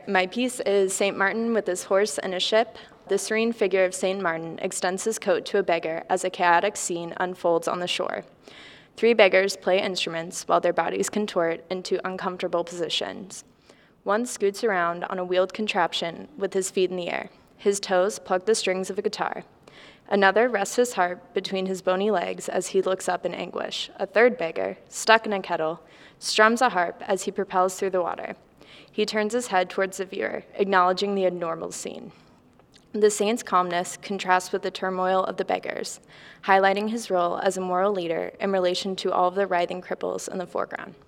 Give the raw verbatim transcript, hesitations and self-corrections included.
My piece is Saint Martin with his horse and a ship. The serene figure of Saint Martin extends his coat to a beggar as a chaotic scene unfolds on the shore. Three beggars play instruments while their bodies contort into uncomfortable positions. One scoots around on a wheeled contraption with his feet in the air. His toes plug the strings of a guitar. Another rests his harp between his bony legs as he looks up in anguish. A third beggar, stuck in a kettle, strums a harp as he propels through the water. He turns his head towards the viewer, acknowledging the abnormal scene. The saint's calmness contrasts with the turmoil of the beggars, highlighting his role as a moral leader in relation to all of the writhing cripples in the foreground.